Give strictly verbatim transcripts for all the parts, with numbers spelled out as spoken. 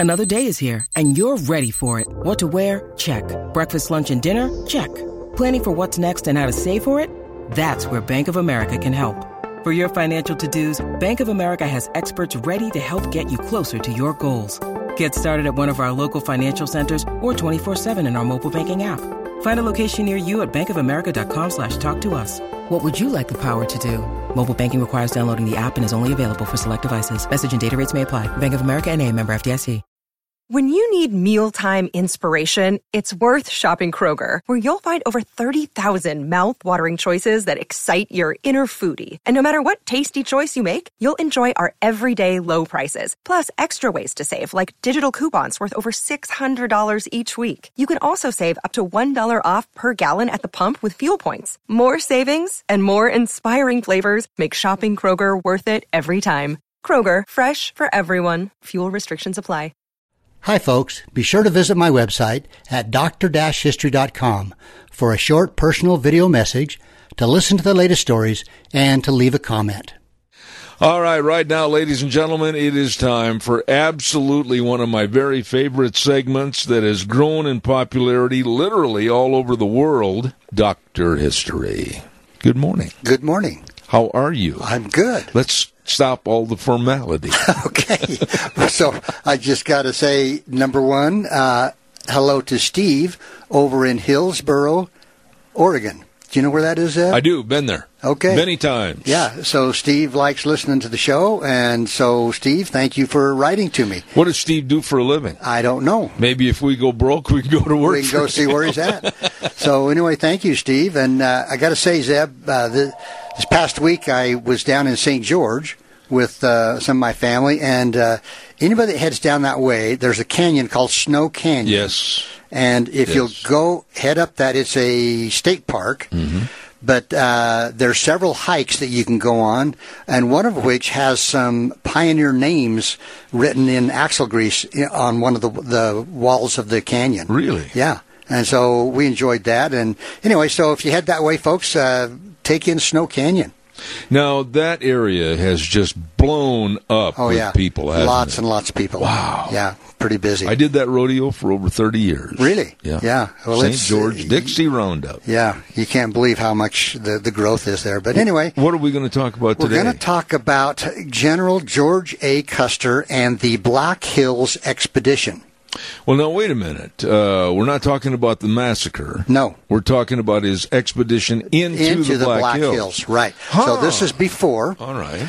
Another day is here, and you're ready for it. What to wear? Check. Breakfast, lunch, and dinner? Check. Planning for what's next and how to save for it? That's where Bank of America can help. For your financial to-dos, Bank of America has experts ready to help get you closer to your goals. Get started at one of our local financial centers or twenty-four seven in our mobile banking app. Find a location near you at bankofamerica.com slash talk to us. What would you like the power to do? Mobile banking requires downloading the app and is only available for select devices. Message and data rates may apply. Bank of America N A, member F D I C. When you need mealtime inspiration, it's worth shopping Kroger, where you'll find over thirty thousand mouth-watering choices that excite your inner foodie. And no matter what tasty choice you make, you'll enjoy our everyday low prices, plus extra ways to save, like digital coupons worth over six hundred dollars each week. You can also save up to one dollar off per gallon at the pump with fuel points. More savings and more inspiring flavors make shopping Kroger worth it every time. Kroger, fresh for everyone. Fuel restrictions apply. Hi, folks. Be sure to visit my website at d r dash history dot com for a short personal video message, to listen to the latest stories, and to leave a comment. All right, right now, ladies and gentlemen, it is time for absolutely one of my very favorite segments that has grown in popularity literally all over the world, Doctor History. Good morning. Good morning. How are you? I'm good. Let's stop all the formality. Okay. So I just got to say, number one, uh, hello to Steve over in Hillsboro, Oregon. Do you know where that is, Ed? I do. Been there. Okay. Many times. Yeah. So Steve likes listening to the show. And so, Steve, thank you for writing to me. What does Steve do for a living? I don't know. Maybe if we go broke, we can go to work. We can go see where he's at. So anyway, thank you, Steve. And uh, I got to say, Zeb, uh, the, this past week I was down in Saint George with uh, some of my family. And uh, anybody that heads down that way, there's a canyon called Snow Canyon. Yes. And if yes. you'll go head up that, it's a state park. Mm-hmm. But uh, there's several hikes that you can go on, and one of which has some pioneer names written in axle grease on one of the the walls of the canyon. Really? Yeah. And so we enjoyed that. And anyway, so if you head that way, folks, uh, take in Snow Canyon. Now, that area has just blown up oh, with yeah. people, hasn't Lots it? and lots of people. Wow. Yeah, pretty busy. I did that rodeo for over thirty years. Really? Yeah. Yeah. Well, Saint it's, George uh, Dixie Roundup. Yeah, you can't believe how much the, the growth is there. But anyway. What are we going to talk about we're today? We're going to talk about General George A. Custer and the Black Hills Expedition. Well, now, wait a minute. Uh, we're not talking about the massacre. No. We're talking about his expedition into, into the, the Black, Black Hills. Hills. Right. Huh. So this is before. All right.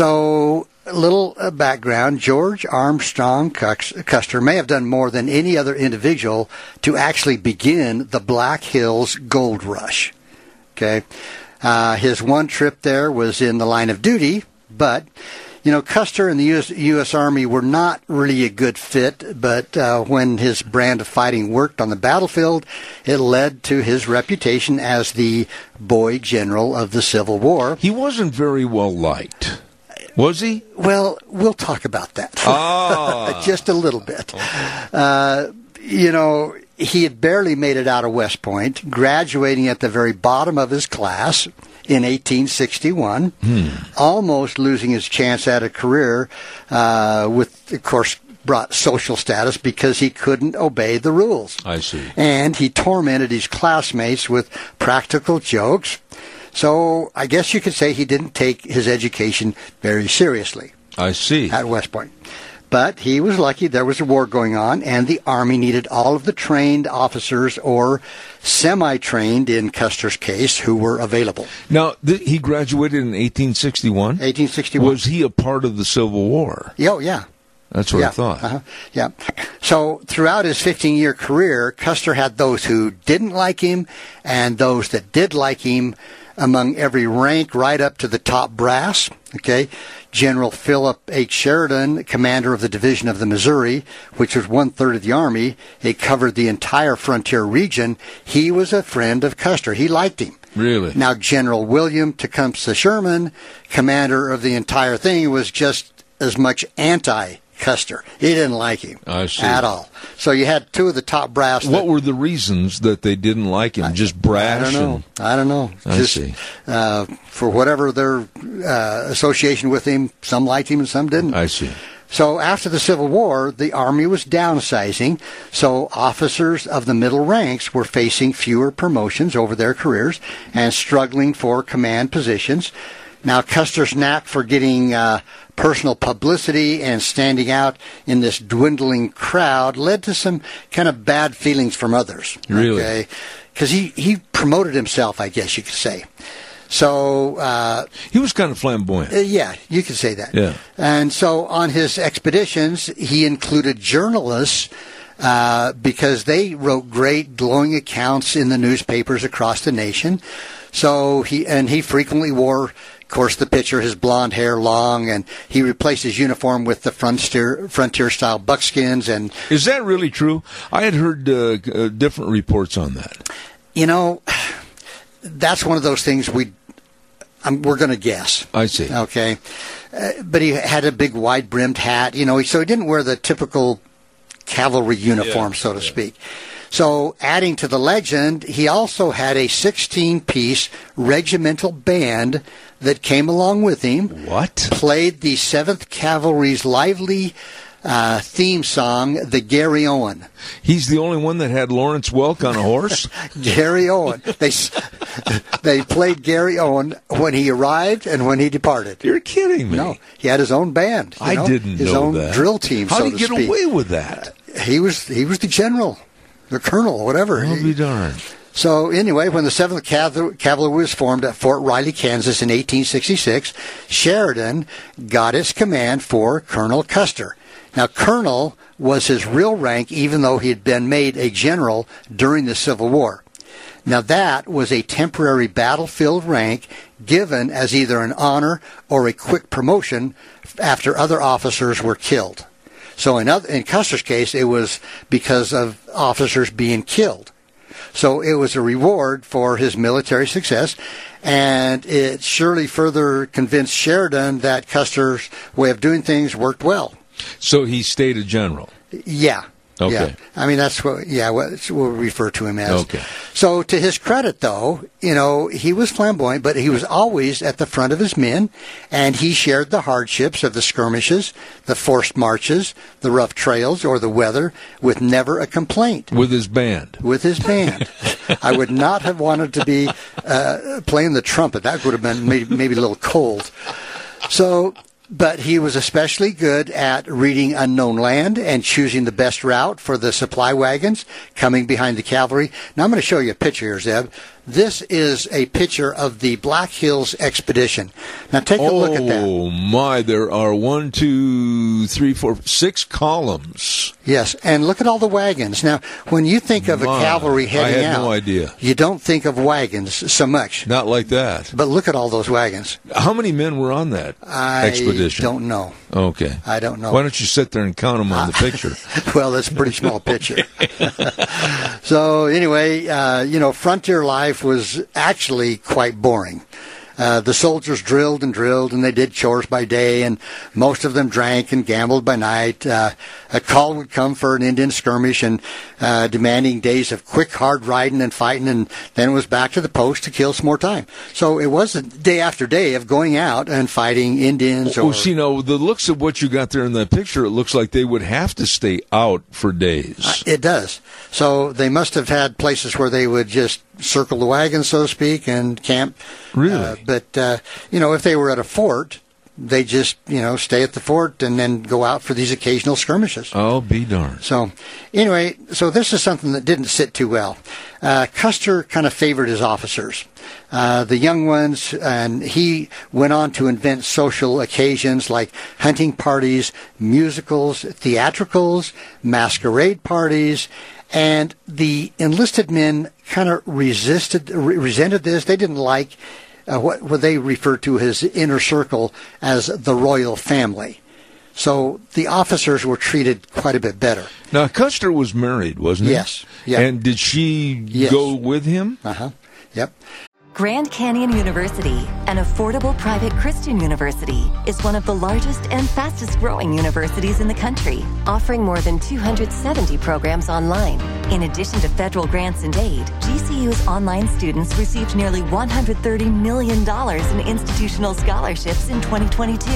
So a little uh, background. George Armstrong Custer may have done more than any other individual to actually begin the Black Hills Gold Rush. Okay. Uh, his one trip there was in the line of duty, but... You know, Custer and the U S, U S Army were not really a good fit, but uh, when his brand of fighting worked on the battlefield, it led to his reputation as the boy general of the Civil War. He wasn't very well liked, was he? Well, we'll talk about that. Ah. Just a little bit. Uh, you know, he had barely made it out of West Point, graduating at the very bottom of his class in eighteen sixty-one, hmm. almost losing his chance at a career, uh, with, of course, brought social status because he couldn't obey the rules. I see. And he tormented his classmates with practical jokes. So I guess you could say he didn't take his education very seriously. I see. At West Point. But he was lucky. There was a war going on, and the Army needed all of the trained officers or semi-trained, in Custer's case, who were available. Now, th- he graduated in eighteen sixty-one? eighteen sixty-one. Was he a part of the Civil War? Oh, yeah. That's what yeah. I thought. Uh-huh. Yeah. So throughout his fifteen-year career, Custer had those who didn't like him and those that did like him among every rank right up to the top brass. Okay. General Philip H. Sheridan, commander of the Division of the Missouri, which was one-third of the Army. It covered the entire frontier region. He was a friend of Custer. He liked him. Really? Now, General William Tecumseh Sherman, commander of the entire thing, was just as much anti-Custer. He didn't like him I see. at all. So you had two of the top brass. What that, were the reasons that they didn't like him? I, Just brash? I don't know. And... I don't know. I Just, see. Uh, for whatever their uh, association with him, some liked him and some didn't. I see. So after the Civil War, the Army was downsizing, so officers of the middle ranks were facing fewer promotions over their careers and struggling for command positions. Now, Custer's knack for getting uh, personal publicity and standing out in this dwindling crowd led to some kind of bad feelings from others. Really? Okay? Because he, he promoted himself, I guess you could say. So uh, he was kind of flamboyant. Uh, yeah, you could say that. Yeah. And so on his expeditions, he included journalists uh, because they wrote great, glowing accounts in the newspapers across the nation. So he and he frequently wore, of course, the picture, his blonde hair long, and he replaced his uniform with the frontier frontier style buckskins. And is that really true? I had heard uh, uh, different reports on that. You know, that's one of those things we um, we're going to guess. I see. Okay, uh, but he had a big wide brimmed hat. You know, so he didn't wear the typical cavalry uniform, yeah, so to yeah. speak. So, adding to the legend, he also had a sixteen-piece regimental band that came along with him. What? Played the seventh Cavalry's lively uh, theme song, the Gary Owen. He's the only one that had Lawrence Welk on a horse? Gary Owen. They they played Gary Owen when he arrived and when he departed. You're kidding me. No, he had his own band. You I know, didn't his know own that. drill team, How so did to he get speak. away with that? Uh, he was he was the general. The colonel, whatever. I'll be darned. So anyway, when the seventh Cavalry was formed at Fort Riley, Kansas in eighteen sixty-six, Sheridan got its command for Colonel Custer. Now, colonel was his real rank, even though he had been made a general during the Civil War. Now, that was a temporary battlefield rank given as either an honor or a quick promotion after other officers were killed. So in, other, in Custer's case, it was because of officers being killed. So it was a reward for his military success, and it surely further convinced Sheridan that Custer's way of doing things worked well. So he stayed a general? Yeah. Okay. Yeah. I mean, that's what, yeah, what we'll refer to him as. Okay. So to his credit, though, you know, he was flamboyant, but he was always at the front of his men, and he shared the hardships of the skirmishes, the forced marches, the rough trails, or the weather with never a complaint. With his band? With his band. I would not have wanted to be uh, playing the trumpet. That would have been maybe, maybe a little cold. So... But he was especially good at reading unknown land and choosing the best route for the supply wagons coming behind the cavalry. Now, I'm going to show you a picture here, Zeb. This is a picture of the Black Hills expedition. Now, take a oh, look at that. Oh, my. There are one, two, three, four, six columns. Yes, and look at all the wagons. Now, when you think of my, a cavalry heading I had out, no idea. You don't think of wagons so much. Not like that. But look at all those wagons. How many men were on that I expedition? I don't know. Okay. I don't know. Why don't you sit there and count them on the picture? Well, that's a pretty small picture. So anyway, uh, you know, frontier life was actually quite boring. Uh, the soldiers drilled and drilled, and they did chores by day, and most of them drank and gambled by night. Uh, a call would come for an Indian skirmish, and uh, demanding days of quick, hard riding and fighting, and then it was back to the post to kill some more time. So it was a day after day of going out and fighting Indians. Oh, or, see, now, the looks of what you got there in that picture, it looks like they would have to stay out for days. Uh, it does. So they must have had places where they would just circle the wagon, so to speak, and camp. Really? Uh, but, uh, you know, if they were at a fort, they just, you know, stay at the fort and then go out for these occasional skirmishes. I'll be darned. So, anyway, so this is something that didn't sit too well. Uh, Custer kind of favored his officers, uh, the young ones, and he went on to invent social occasions like hunting parties, musicals, theatricals, masquerade parties, and the enlisted men kind of resisted, re- resented this. They didn't like uh, what, what they referred to as inner circle as the royal family. So the officers were treated quite a bit better. Now, Custer was married, wasn't he? Yes. Yeah. And did she Yes. go with him? Uh-huh. Yep. Grand Canyon University, an affordable private Christian university, is one of the largest and fastest growing universities in the country, offering more than two hundred seventy programs online. In addition to federal grants and aid, G C U's online students received nearly one hundred thirty million dollars in institutional scholarships in twenty twenty-two.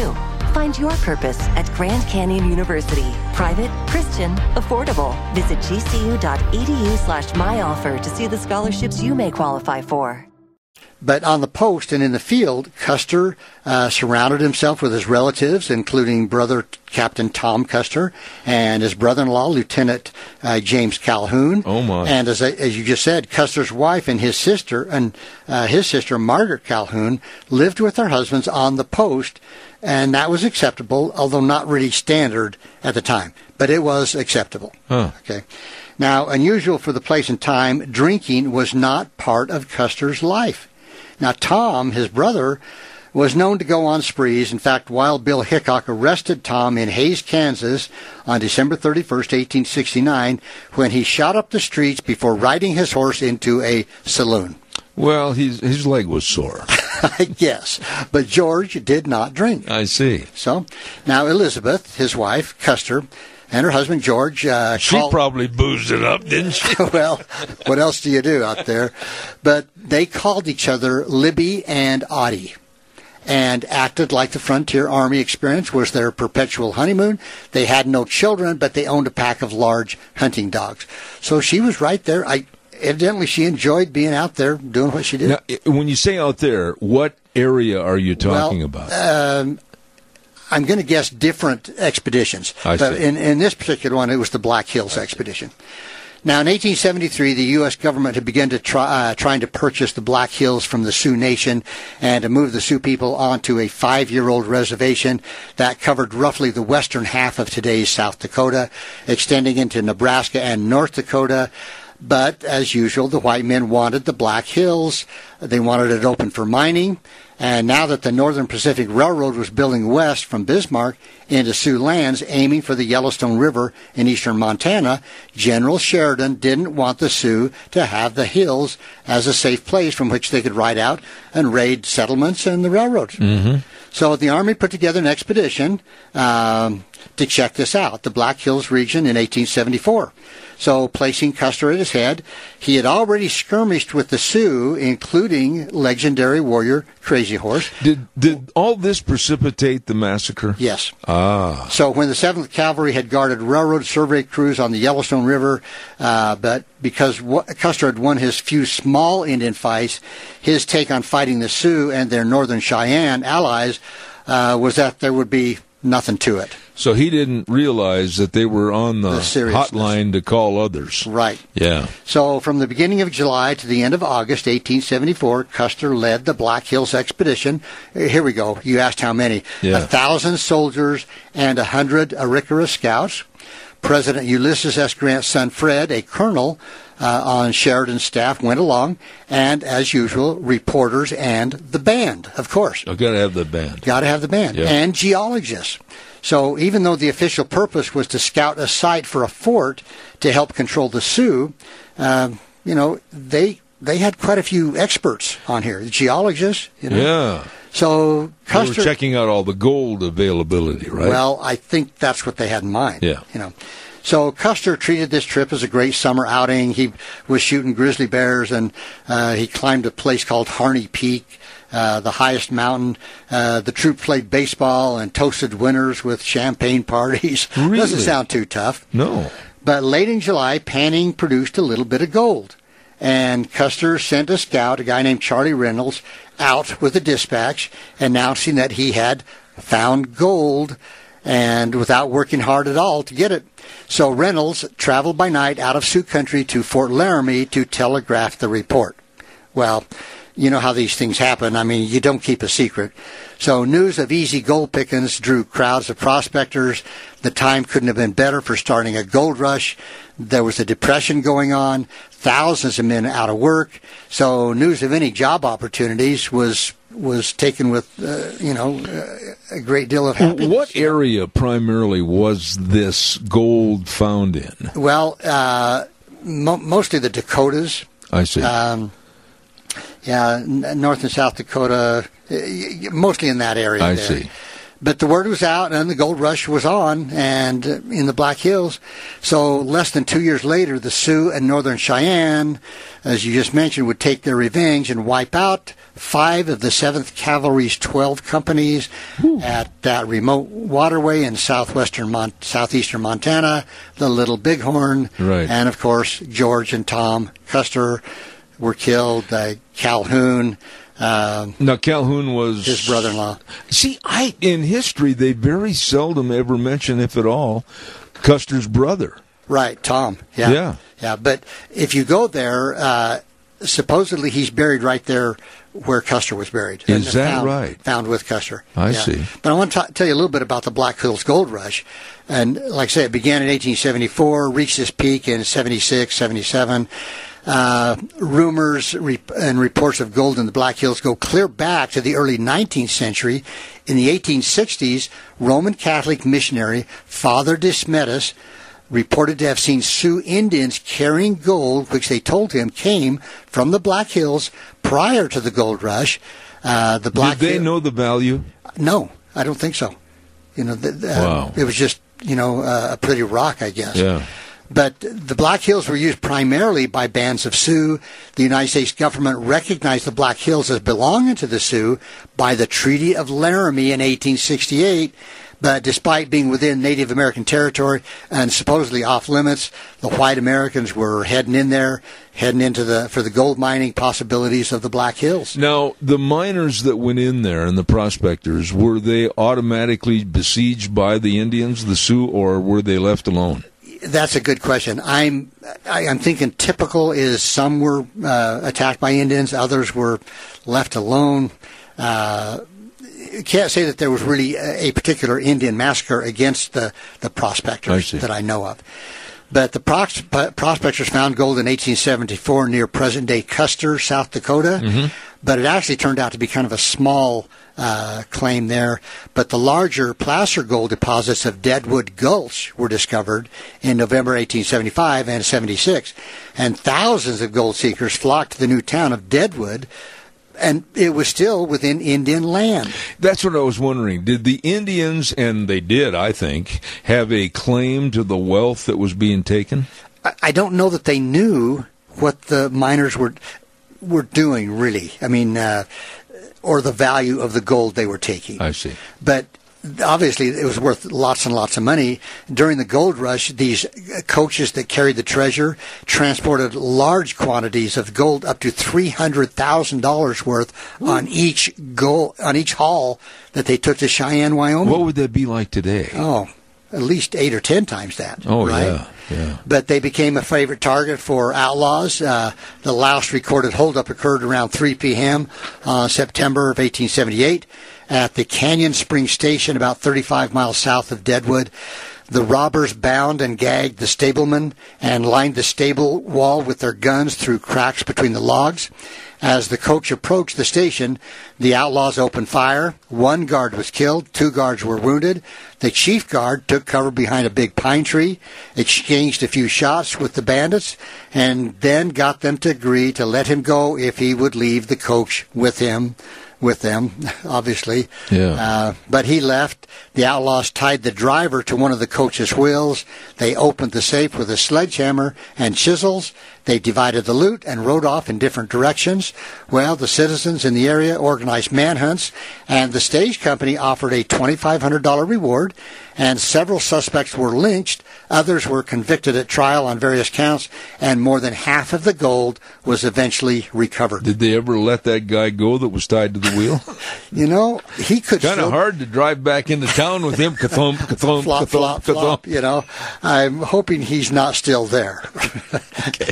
Find your purpose at Grand Canyon University. Private, Christian, affordable. Visit gcu.edu slash myoffer to see the scholarships you may qualify for. But on the post and in the field, Custer uh, surrounded himself with his relatives, including brother Captain Tom Custer and his brother-in-law, Lieutenant uh, James Calhoun. Oh my! And as I, as you just said, Custer's wife and his sister and uh, his sister Margaret Calhoun lived with their husbands on the post, and that was acceptable, although not really standard at the time. But it was acceptable. Huh. Okay. Now, unusual for the place and time, drinking was not part of Custer's life. Now, Tom, his brother, was known to go on sprees. In fact, Wild Bill Hickok arrested Tom in Hays, Kansas on December thirty-first, eighteen sixty-nine, when he shot up the streets before riding his horse into a saloon. Well, his, his leg was sore. I guess. But George did not drink. I see. So, now Elizabeth, his wife, Custer, and her husband, George. Uh, she called, probably boozed it up, didn't she? Well, what else do you do out there? But they called each other Libby and Audie and acted like the Frontier Army experience was their perpetual honeymoon. They had no children, but they owned a pack of large hunting dogs. So she was right there. I Evidently, she enjoyed being out there doing what she did. Now, when you say out there, what area are you talking well, about? Um, I'm going to guess different expeditions. I but see. In, in this particular one, it was the Black Hills expedition. Now, in eighteen seventy-three, the U S government had begun to try uh, trying to purchase the Black Hills from the Sioux Nation and to move the Sioux people onto a five-year-old reservation that covered roughly the western half of today's South Dakota, extending into Nebraska and North Dakota. But, as usual, the white men wanted the Black Hills. They wanted it open for mining. And now that the Northern Pacific Railroad was building west from Bismarck into Sioux lands, aiming for the Yellowstone River in eastern Montana, General Sheridan didn't want the Sioux to have the hills as a safe place from which they could ride out and raid settlements and the railroads. Mm-hmm. So the Army put together an expedition um, to check this out, the Black Hills region, in eighteen seventy-four. So, placing Custer at his head, he had already skirmished with the Sioux, including legendary warrior Crazy Horse. Did did all this precipitate the massacre? Yes. Ah. So when the seventh Cavalry had guarded railroad survey crews on the Yellowstone River, uh, but because w- Custer had won his few small Indian fights, his take on fighting the Sioux and their Northern Cheyenne allies uh, was that there would be nothing to it. So he didn't realize that they were on the, The seriousness. hotline to call others. Right. Yeah. So from the beginning of July to the end of August eighteen seventy-four, Custer led the Black Hills expedition. Here we go. You asked how many. Yeah. A thousand soldiers and a hundred Arikara scouts. President Ulysses S. Grant's son Fred, a colonel uh, on Sheridan's staff, went along. And, as usual, reporters and the band, of course. I've got to have the band. Got to have the band. Yeah. And geologists. So even though the official purpose was to scout a site for a fort to help control the Sioux, uh, you know, they they had quite a few experts on here, the geologists, you know. Yeah. So Custer, They were checking out all the gold availability, right? well, I think that's what they had in mind. Yeah. You know. So Custer treated this trip as a great summer outing. He was shooting grizzly bears, and uh, he climbed a place called Harney Peak, uh, the highest mountain. Uh, the troop played baseball and toasted winners with champagne parties. Really? Doesn't sound too tough. No. But late in July, panning produced a little bit of gold. And Custer sent a scout, a guy named Charlie Reynolds, out with a dispatch announcing that he had found gold, and without working hard at all to get it. So Reynolds traveled by night out of Sioux country to Fort Laramie to telegraph the report. Well, you know how these things happen. I mean, you don't keep a secret. So news of easy gold pickings drew crowds of prospectors. The time couldn't have been better for starting a gold rush. There was a depression going on, thousands of men out of work. So news of any job opportunities was was taken with, uh, you know, uh, a great deal of happiness. What area primarily was this gold found in? Well, uh, mo- mostly the Dakotas. I see. Um, yeah, n- North and South Dakota, uh, mostly in that area. I there. see. But the word was out, and the gold rush was on, and uh, in the Black Hills. So less than two years later, the Sioux and Northern Cheyenne, as you just mentioned, would take their revenge and wipe out five of the seventh Cavalry's twelve companies Ooh. At that remote waterway in southwestern Mon- southeastern Montana, the Little Bighorn, right. and of course George and Tom Custer were killed. Uh, Calhoun. Um, now Calhoun was his brother-in-law. See, I in history they very seldom ever mention, if at all, Custer's brother. Right, Tom. Yeah, yeah, yeah. But if you go there, uh, supposedly he's buried right there where Custer was buried. Is that found, right? Found with Custer. I yeah. see. But I want to t- tell you a little bit about the Black Hills Gold Rush. And like I say, it began in eighteen seventy-four, reached its peak in seventy-six, seventy-seven. Uh, rumors re- and reports of gold in the Black Hills go clear back to the early nineteenth century. In the eighteen sixties, Roman Catholic missionary Father Dismetis reported to have seen Sioux Indians carrying gold, which they told him came from the Black Hills prior to the gold rush. Uh, the Black Did they Hill- know the value? No, I don't think so. You know, the, the, wow. uh, it was just, you know, uh, a pretty rock, I guess. Yeah. But the Black Hills were used primarily by bands of Sioux. The United States government recognized the Black Hills as belonging to the Sioux by the Treaty of Laramie in eighteen sixty-eight. But despite being within Native American territory and supposedly off limits, the white Americans were heading in there, heading into the for the gold mining possibilities of the Black Hills. Now, the miners that went in there and the prospectors, were they automatically besieged by the Indians, the Sioux, or were they left alone? That's a good question. I'm I, I'm thinking typical is some were uh, attacked by Indians, others were left alone. Uh, can't say that there was really a, a particular Indian massacre against the, the prospectors I that I know of. But the pros- prospectors found gold in eighteen seventy-four near present-day Custer, South Dakota. Mm-hmm. But it actually turned out to be kind of a small uh, claim there. But the larger placer gold deposits of Deadwood Gulch were discovered in November eighteen seventy-five and seventy-six. And thousands of gold seekers flocked to the new town of Deadwood, and it was still within Indian land. That's what I was wondering. Did the Indians, and they did, I think, have a claim to the wealth that was being taken? I, I don't know that they knew what the miners were were doing, really. I mean, uh, or the value of the gold they were taking. I see. But obviously, it was worth lots and lots of money. During the gold rush, these coaches that carried the treasure transported large quantities of gold, up to three hundred thousand dollars worth on each gold, on each haul that they took to Cheyenne, Wyoming. What would that be like today? Oh, at least eight or ten times that. Oh, right? yeah, yeah. But they became a favorite target for outlaws. Uh, the last recorded holdup occurred around three p.m. Uh, September of eighteen seventy-eight at the Canyon Spring Station, about thirty-five miles south of Deadwood. The robbers bound and gagged the stableman and lined the stable wall with their guns through cracks between the logs. As the coach approached the station, the outlaws opened fire. One guard was killed. Two guards were wounded. The chief guard took cover behind a big pine tree, exchanged a few shots with the bandits, and then got them to agree to let him go if he would leave the coach with him. With them, obviously. Yeah. Uh, but he left. The outlaws tied the driver to one of the coach's wheels. They opened the safe with a sledgehammer and chisels. They divided the loot and rode off in different directions. Well, the citizens in the area organized manhunts, and the stage company offered a twenty-five hundred dollars reward, and several suspects were lynched. Others were convicted at trial on various counts, and more than half of the gold was eventually recovered. Did they ever let that guy go that was tied to the wheel? You know, he could kind of still... hard to drive back into town with him. Ka-thump, ka-thump, flop, ka-thump, flop, ka-thump. flop, you know. I'm hoping he's not still there. Okay.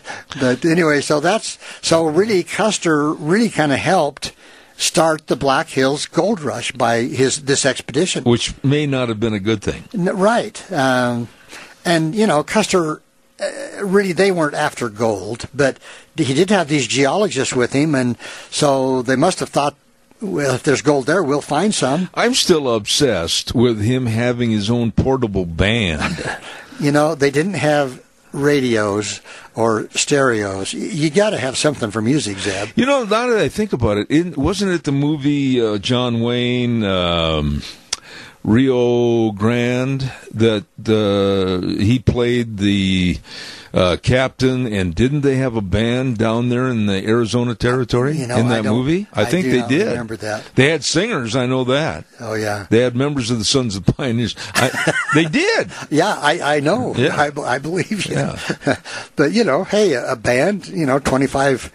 But anyway, so that's... So really, Custer really kind of helped start the Black Hills Gold Rush by his this expedition. Which may not have been a good thing. N- Right. Um, and, you know, Custer... Uh, really, they weren't after gold, but he did have these geologists with him, and so they must have thought, well, if there's gold there, we'll find some. I'm still obsessed with him having his own portable band. You know, they didn't have radios or stereos. You got to have something for music, Zeb. You know, now that I think about it, it wasn't it the movie uh, John Wayne... Um, Rio Grande, that uh, he played the uh, captain, and didn't they have a band down there in the Arizona territory You know, in I that don't- movie? I, I think do they not did. remember that. They had singers, I know that. Oh, yeah. They had members of the Sons of Pioneers. I, they did. Yeah, I, I know. Yeah. I, I believe you. Yeah. But, you know, hey, a band, you know, twenty-five,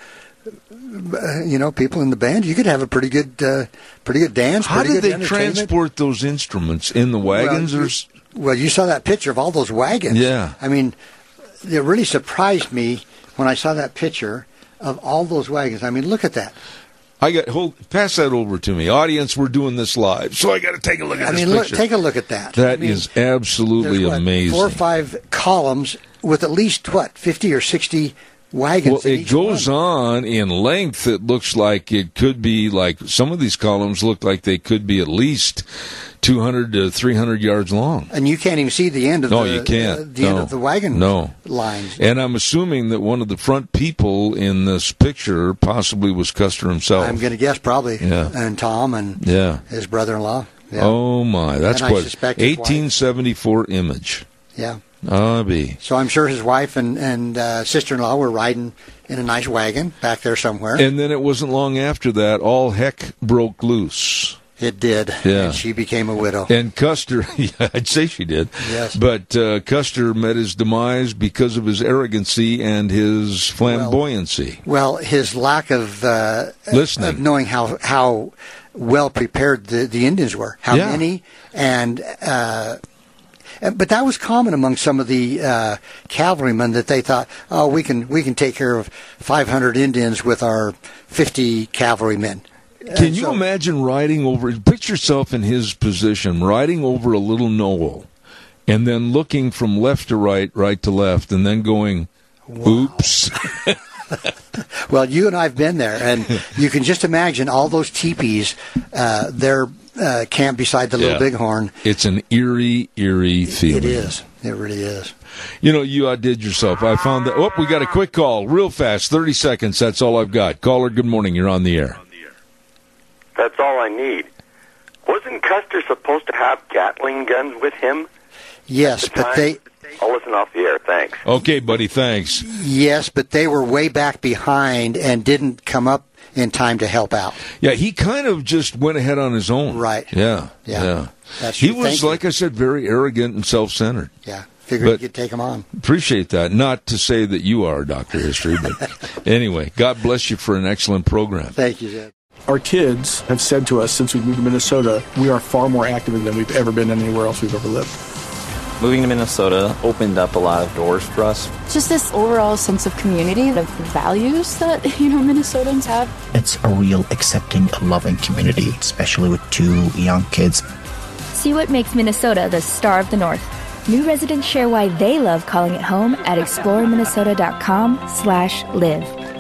uh, you know, people in the band, you could have a pretty good uh, pretty good dance, How pretty did good they entertainment. transport those instruments in the wagons? Well, or you, s- well, you saw that picture of all those wagons. Yeah. I mean, it really surprised me when I saw that picture of all those wagons. I mean, look at that. I got hold. Pass that over to me, audience. We're doing this live, so I got to take a look at I this mean, look, picture. take a look at that. That I mean, is absolutely there's, what, amazing. Four or five columns with at least, what, fifty or sixty wagons Well, in it each goes one. on in length. It looks like it could be like some of these columns look like they could be at least two hundred to three hundred yards long. And you can't even see the end of No, the, you can't. uh, the no. end of the wagon no. lines. And I'm assuming that one of the front people in this picture possibly was Custer himself. I'm going to guess probably. Yeah. And Tom and Yeah. his brother-in-law. Yeah. Oh my, that's And I quite suspect his wife. eighteen seventy-four image. Yeah. Ah, be. So I'm sure his wife and, and uh, sister-in-law were riding in a nice wagon back there somewhere. And then it wasn't long after that, all heck broke loose. It did. Yeah. And she became a widow. And Custer, yeah, I'd say she did. Yes. But uh, Custer met his demise because of his arrogancy and his flamboyancy. Well, his lack of uh, Listening. of knowing how how well prepared the, the Indians were, how Yeah. many, and uh, and- but that was common among some of the uh, cavalrymen that they thought, oh, we can we can take care of five hundred Indians with our fifty cavalrymen. Can And you so- imagine riding over, picture yourself in his position, riding over a little knoll, and then looking from left to right, right to left, and then going, oops. Well, you and I have been there, and you can just imagine all those teepees, uh, they're uh, camped beside the Little Yeah. Bighorn. It's an eerie, eerie feeling. It is. It really is. You know, you outdid yourself. I found that. Oh, we got a quick call, real fast, thirty seconds. That's all I've got. Caller, good morning. You're on the air. That's all I need. Wasn't Custer supposed to have Gatling guns with him? Yes, at the but time? they I'll listen off the air. Thanks. Okay, buddy, thanks. yes, but they were way back behind and didn't come up in time to help out. Yeah, he kind of just went ahead on his own. Right. Yeah. Yeah. Yeah. That's he true. was, Thank you. like I said, very arrogant and self-centered. Yeah, figured But- you could take them on. Appreciate that. Not to say that you are Doctor History, but anyway, God bless you for an excellent program. Thank you, Zed. Our kids have said to us since we moved to Minnesota, we are far more active than we've ever been anywhere else we've ever lived. Moving to Minnesota opened up a lot of doors for us. Just this overall sense of community, of values that, you know, Minnesotans have. It's a real accepting, loving community, especially with two young kids. See what makes Minnesota the star of the North. New residents share why they love calling it home at exploreminnesota.com slash live.